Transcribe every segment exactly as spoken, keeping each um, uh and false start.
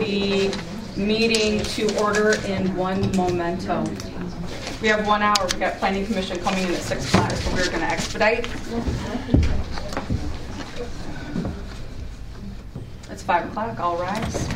the meeting to order in one memento. We have one hour. We've got Planning Commission coming in at six o'clock, so we're going to expedite. It's five o'clock. All rise.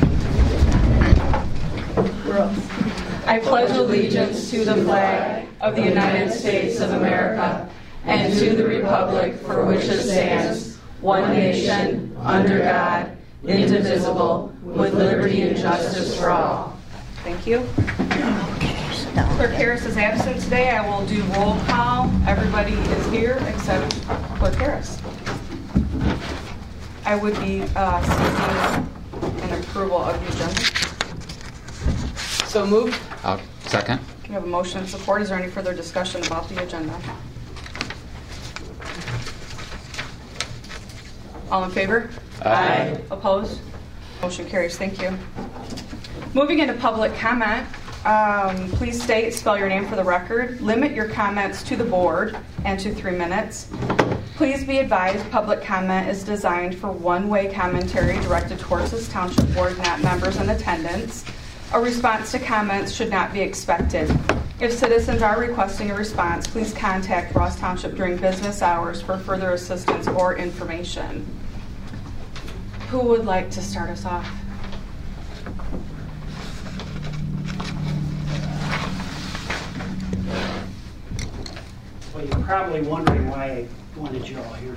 I pledge allegiance to the flag of the United States of America and to the republic for which it stands, one nation, under God, indivisible, with liberty and justice for all. Thank you. Clerk Harris is absent today. I will do roll call. Everybody is here except Clerk Harris. I would be uh, seeking an approval of the agenda. So moved. I'll second. We have a motion and support. Is there any further discussion about the agenda? All in favor? Aye. Opposed? Motion carries. Thank you. Moving into public comment, um, please state, spell your name for the record. Limit your comments to the board and to three minutes. Please be advised public comment is designed for one-way commentary directed towards this township board, not members in attendance. A response to comments should not be expected. If citizens are requesting a response, please contact Ross Township during business hours for further assistance or information. Who would like to start us off? Well, you're probably wondering why I wanted you all here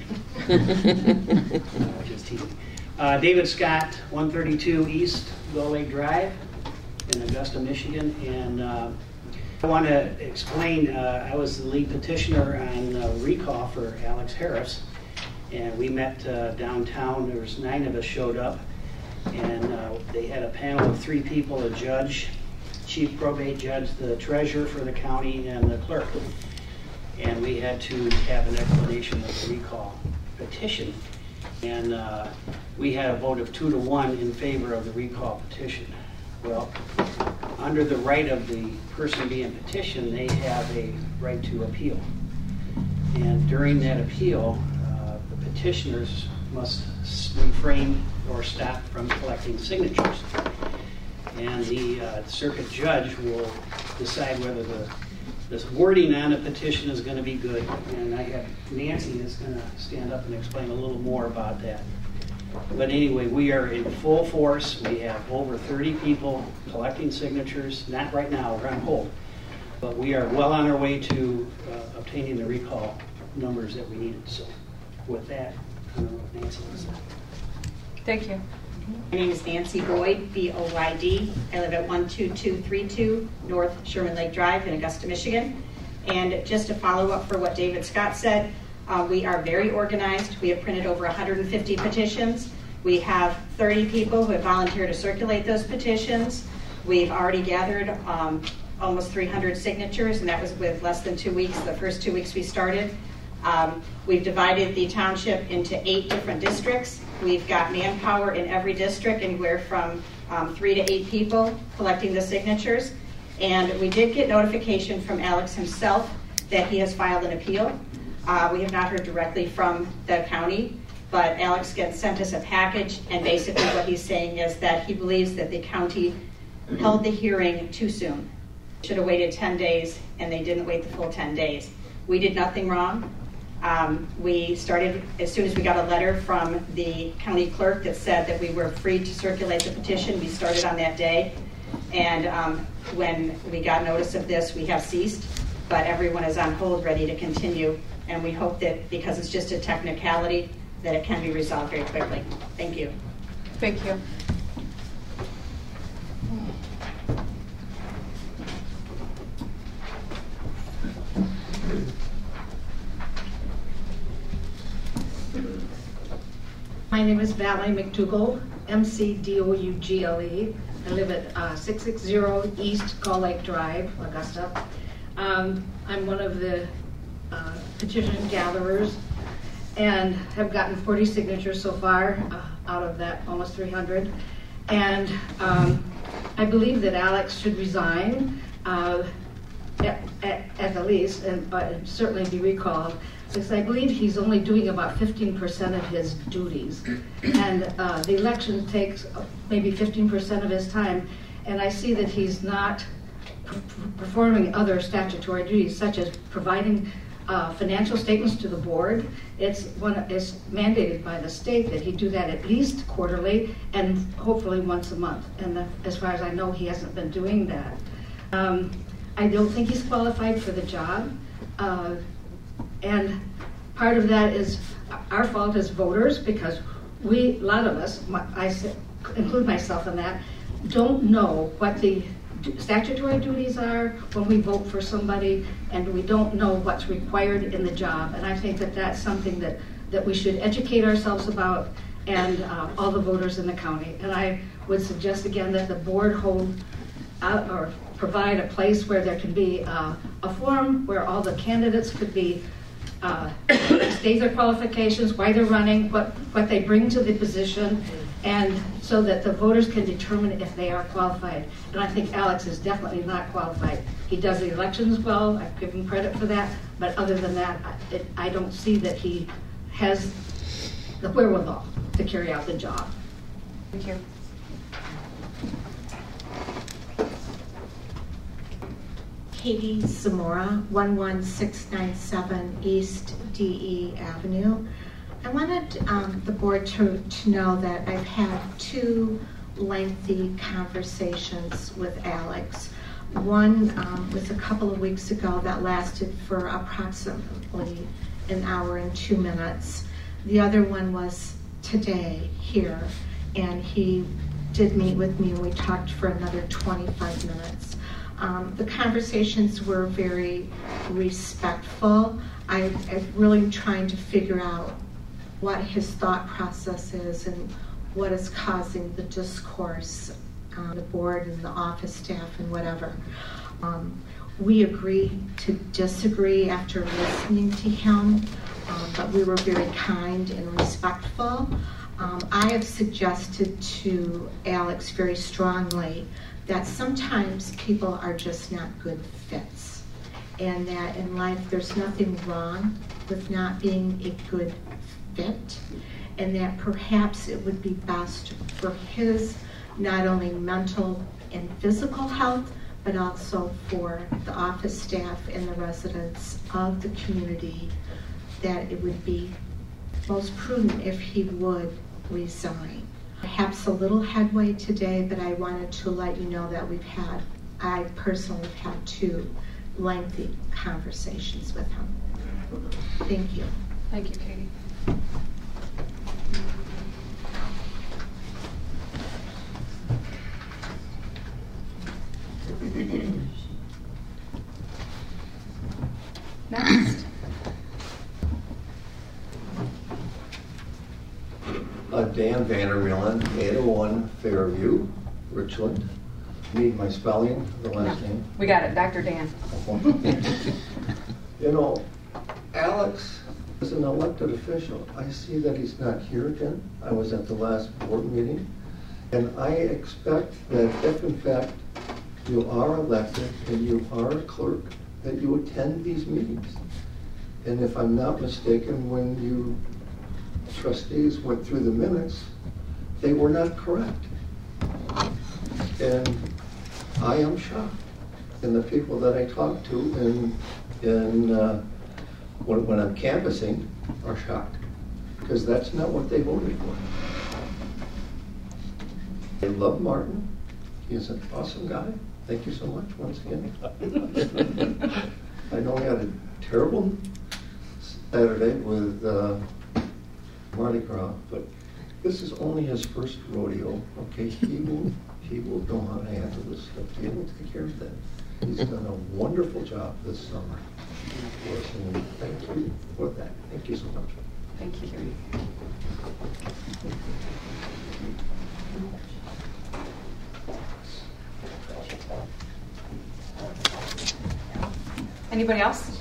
tonight. No, just teasing. Uh, David Scott, one thirty-two East Gull Lake Drive in Augusta, Michigan. And uh, I want to explain, uh, I was the lead petitioner on uh, recall for Alex Harris. And we met uh, downtown. There was nine of us showed up. And uh, they had a panel of three people, a judge, chief probate judge, the treasurer for the county, and the clerk. And we had to have an explanation of the recall petition. And uh, we had a vote of two to one in favor of the recall petition. Well, under the right of the person being petitioned, they have a right to appeal. And during that appeal, uh, the petitioners must refrain or stop from collecting signatures. And the uh, circuit judge will decide whether the this wording on a petition is going to be good. And I have Nancy that's going to stand up and explain a little more about that. But anyway, we are in full force. We have over thirty people collecting signatures. Not right now, we're on hold. But we are well on our way to uh, obtaining the recall numbers that we needed. So with that, I don't know if Nancy wants that. Thank you. My name is Nancy Boyd, B O Y D. I live at one two two three two North Sherman Lake Drive in Augusta, Michigan. And just to follow up for what David Scott said, uh, we are very organized. We have printed over one hundred fifty petitions. We have thirty people who have volunteered to circulate those petitions. We've already gathered um, almost three hundred signatures, and that was with less than two weeks, the first two weeks we started. Um, we've divided the township into eight different districts. We've got manpower in every district, anywhere from um, three to eight people collecting the signatures. And we did get notification from Alex himself that he has filed an appeal. Uh, we have not heard directly from the county, but Alex gets, sent us a package, and basically what he's saying is that he believes that the county held the hearing too soon. Should have waited ten days, and they didn't wait the full ten days. We did nothing wrong. Um, we started, as soon as we got a letter from the county clerk that said that we were free to circulate the petition, we started on that day. And um, when we got notice of this, we have ceased, but everyone is on hold, ready to continue. And we hope that, because it's just a technicality, that it can be resolved very quickly. Thank you. Thank you. My name is Valerie McDougall, M C D O U G L E. I live at uh, six sixty East Gull Lake Drive, Augusta. Um, I'm one of the uh, petition gatherers and have gotten forty signatures so far uh, out of that almost three hundred. And um, I believe that Alex should resign. Uh, at, at, at the least, and but certainly be recalled, because I believe he's only doing about fifteen percent of his duties. And uh, the election takes maybe fifteen percent of his time, and I see that he's not p- performing other statutory duties, such as providing uh, financial statements to the board. It's, one, it's mandated by the state that he do that at least quarterly and hopefully once a month. And the, as far as I know, he hasn't been doing that. Um, I don't think he's qualified for the job. Uh, and part of that is our fault as voters, because we, a lot of us, my, I include myself in that, don't know what the statutory duties are when we vote for somebody, and we don't know what's required in the job. And I think that that's something that, that we should educate ourselves about, and uh, all the voters in the county. And I would suggest again that the board hold out or provide a place where there can be uh, a forum where all the candidates could be uh, state their qualifications, why they're running, what, what they bring to the position, and so that the voters can determine if they are qualified. And I think Alex is definitely not qualified. He does the elections well, I give him credit for that, but other than that, I, it, I don't see that he has the wherewithal to carry out the job. Thank you. Katie Zamora, one one six nine seven East D E Avenue. I wanted um, the board to, to know that I've had two lengthy conversations with Alex. One um, was a couple of weeks ago that lasted for approximately an hour and two minutes. The other one was today here, and he did meet with me and we talked for another twenty-five minutes. Um, the conversations were very respectful. I, I'm really trying to figure out what his thought process is and what is causing the discourse on the board and the office staff and whatever. Um, we agreed to disagree after listening to him, um, but we were very kind and respectful. Um, I have suggested to Alex very strongly that sometimes people are just not good fits, and that in life there's nothing wrong with not being a good fit, and that perhaps it would be best for his not only mental and physical health, but also for the office staff and the residents of the community, that it would be most prudent if he would resign. Perhaps a little headway today, but I wanted to let you know that we've had, I personally have had two lengthy conversations with him. Thank you. Thank you, Katie. Next. Uh, Dan Vandermeulen, eight oh one Fairview, Richland. Need my spelling of the last No. name? We got it, Doctor Dan. You know, Alex is an elected official. I see that he's not here again. I was at the last board meeting. And I expect that if in fact you are elected and you are a clerk, that you attend these meetings. And if I'm not mistaken, when you trustees went through the minutes, they were not correct. And I am shocked. And the people that I talk to in, in, uh, when, when I'm canvassing are shocked, because that's not what they voted for. I love Martin. He's an awesome guy. Thank you so much once again. I know he had a terrible Saturday with uh, Mardi Gras, but this is only his first rodeo. Okay, he will he will know how to handle this stuff. He will take care of that. He's done a wonderful job this summer for us, and thank you for that. Thank you so much. Thank you. Anybody else?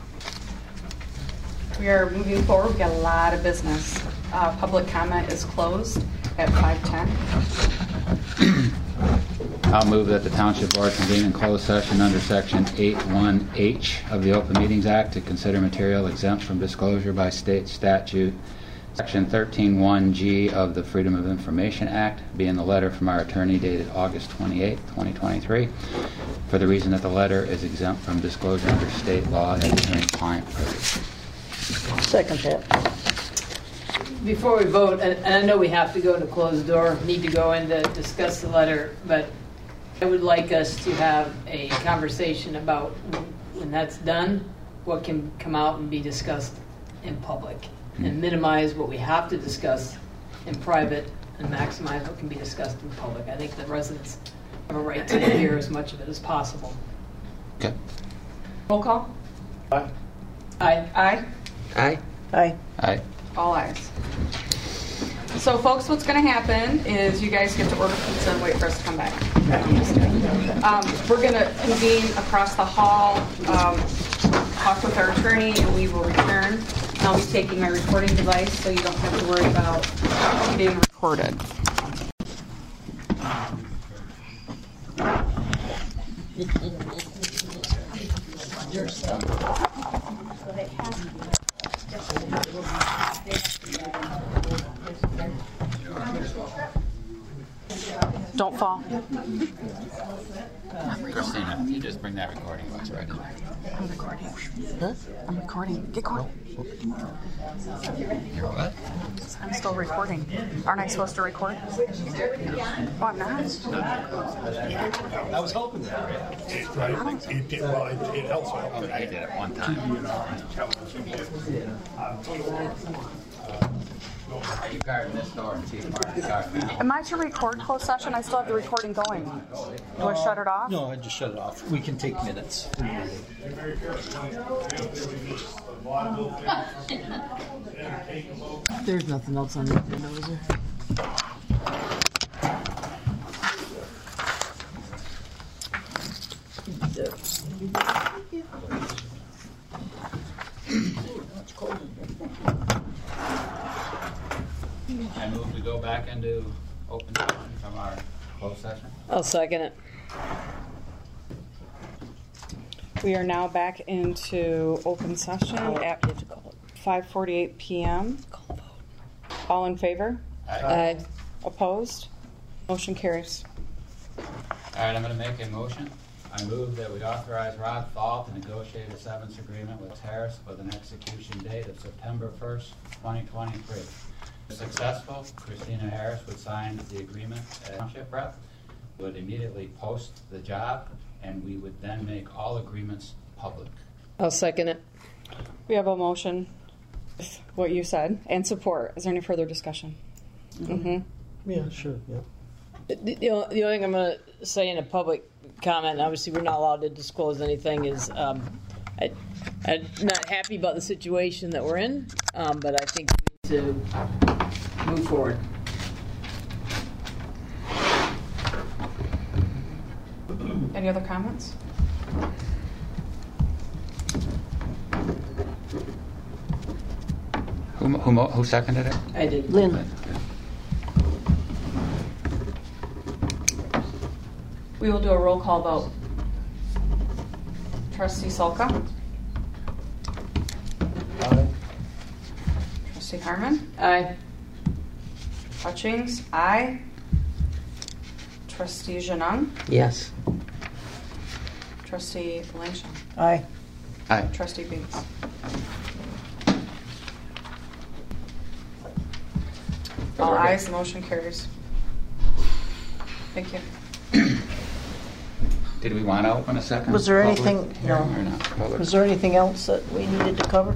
We are moving forward. We've got a lot of business. Uh, public comment is closed at five ten. I'll move that the Township Board convene in closed session under Section eight one H of the Open Meetings Act to consider material exempt from disclosure by state statute, Section thirteen one G of the Freedom of Information Act, being the letter from our attorney dated August twenty-eighth, twenty twenty-three, for the reason that the letter is exempt from disclosure under state law and attorney-client privilege. Second that. Before we vote, and and I know we have to go into closed door, need to go in to discuss the letter, but I would like us to have a conversation about when that's done, what can come out and be discussed in public, and minimize what we have to discuss in private and maximize what can be discussed in public. I think the residents have a right to hear as much of it as possible. Okay. Roll call. Aye. Aye. Aye. Aye. Aye. Aye. All ayes. So, folks, what's going to happen is you guys get to order pizza and wait for us to come back. Um, we're going to convene across the hall, um, talk with our attorney, and we will return. And I'll be taking my recording device, so you don't have to worry about being recorded. Don't fall. Christina, you just bring that recording device right in. I'm recording. Huh? I'm recording. Get going. You're what? I'm still recording. Aren't I supposed to record? Oh, I'm not. I was hoping that. It, right, it, it, well, it, it helps. Oh, I did it one time. Are you guarding this door and see if Mark's guarding now? Am I to record closed session? I still have the recording going. Do I shut it off? No, I just shut it off. We can take minutes. There's nothing else on the agenda, is there? I move to go back into open session from our closed session. I'll second it. We are now back into open session at five forty-eight p.m. All in favor? Aye. Opposed? Motion carries. All right, I'm going to make a motion. I move that we authorize Rod Thal to negotiate a severance agreement with Harris with an execution date of September first, twenty twenty-three. If successful, Christina Harris would sign the agreement as township rep, would immediately post the job, and we would then make all agreements public. I'll second it. We have a motion, what you said, and support. Is there any further discussion? Mm-hmm. Yeah, sure. Yeah. The, the, only, the only thing I'm going to say in a public comment, and obviously we're not allowed to disclose anything, is um, I, I'm not happy about the situation that we're in, um, but I think we need to move forward. Any other comments? Who, who, mo- who seconded it? I did. Lynn. We will do a roll call vote. Trustee Solka? Aye. Trustee Harmon? Aye. Hutchings? Aye. Trustee Janung? Yes. Trustee Langshaw? Aye. Aye. Trustee Bates? All ayes, the motion carries. Thank you. Did we want to open a second? Was there public anything- hearing no. or not? Public- Was there anything else that we needed to cover?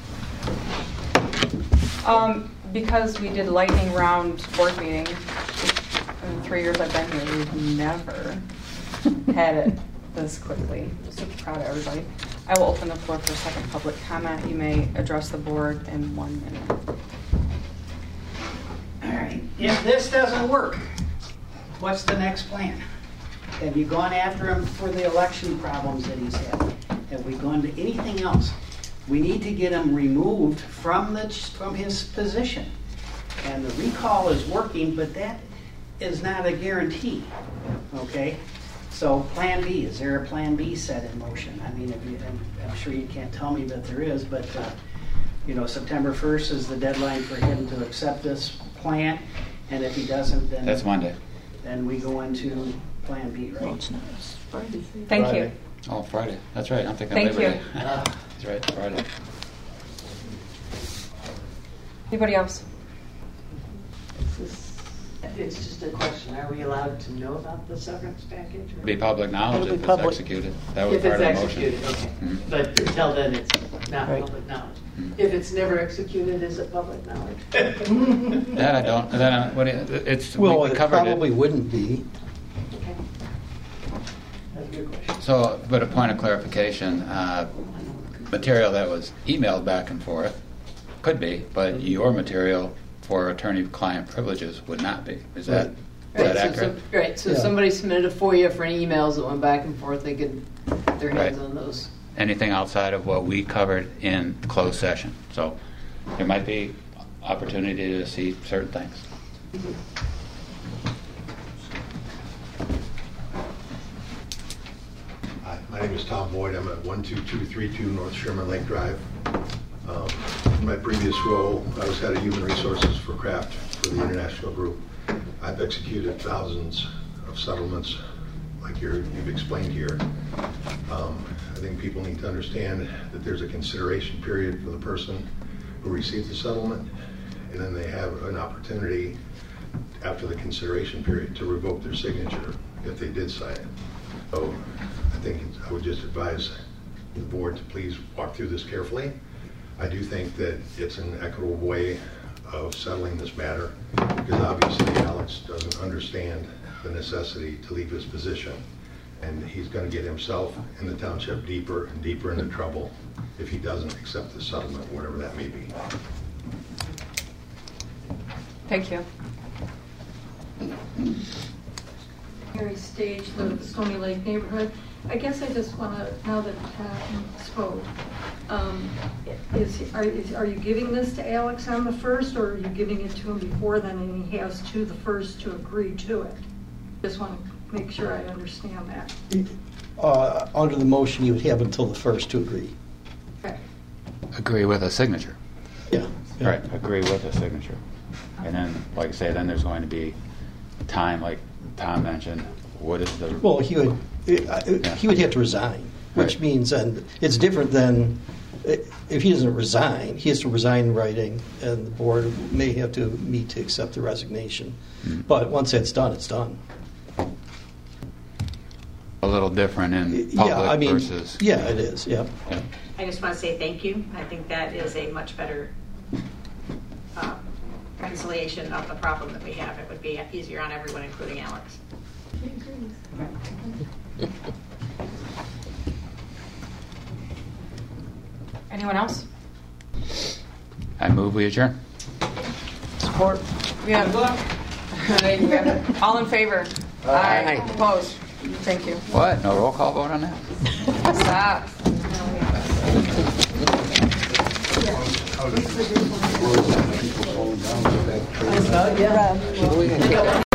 Um, because we did lightning round board meeting, in the three years I've been here, we've never had it this quickly. Super proud of everybody. I will open the floor for a second public comment. You may address the board in one minute. All right. If this doesn't work, what's the next plan? Have you gone after him for the election problems that he's had? Have we gone to anything else? We need to get him removed from the from his position. And the recall is working, but that is not a guarantee. Okay? So Plan B, is there a Plan B set in motion? I mean, if you, I'm, I'm sure you can't tell me that there is, but, uh, you know, September first is the deadline for him to accept this plan, and if he doesn't, then... That's Monday. Then we go into Plan B, No, right? it's not. It's Friday. Thank you. Oh, Friday. That's right. I'm thinking Thank Labor you. Day. That's right, Friday. Anybody else? It's just a question, are we allowed to know about the severance package? or- Be public knowledge It'll be if it's public. executed. That was If part it's of the motion. executed, okay. Mhm. But until then, it's not Right. public knowledge. Mhm. If it's never executed, is it public knowledge? That I don't, that I, what, it- it's, we Well, we it covered probably it. wouldn't be. Okay. That's a good question. So, but a point of clarification, uh, material that was emailed back and forth could be, but your material for attorney-client privileges would not be. Is that, is Right, that so- accurate? so- Right, so if Yeah. somebody submitted a FOIA for any emails that went back and forth, they could get their hands Right. on those. Anything outside of what we covered in closed session. So there might be opportunity to see certain things. Hi, my name is Tom Boyd. I'm at one two two three two North Sherman Lake Drive. Um, In my previous role, I was head of human resources for Kraft for the International Group. I've executed thousands of settlements like you're, you've explained here. Um, I think people need to understand that there's a consideration period for the person who received the settlement, and then they have an opportunity after the consideration period to revoke their signature if they did sign it. So I think it's- I would just advise the board to please walk through this carefully. I do think that it's an equitable way of settling this matter, because obviously Alex doesn't understand the necessity to leave his position, and he's going to get himself and the township deeper and deeper into trouble if he doesn't accept the settlement, whatever that may be. Thank you. Mary Stage, live in the Stony Lake neighborhood. I guess I just want to, now that Pat spoke, um, is, are, is, are you giving this to Alex on the first, or are you giving it to him before then, and he has to the first to agree to it? Just want to make sure I understand that. Uh, Under the motion, you would have until the first to agree. Okay. Agree with a signature. Yeah. yeah. Right, agree with a signature. And then, like I say, then there's going to be time, like Tom mentioned, what is the... Well, he would, uh, he would have to resign, which Right. means, and it's different than, uh, if he doesn't resign, he has to resign in writing, and the board may have to meet to accept the resignation. Mm-hmm. But once that's done, it's done. A little different in Yeah, I public mean, versus... yeah, it is, yeah. Yeah. I just want to say thank you. I think that is a much better uh, reconciliation of the problem that we have. It would be easier on everyone, including Alex. Anyone else? I move we adjourn. Support. We have, we have- all in favor? Aye. Opposed? Thank you. What? No roll call vote on that? Stop. Yeah.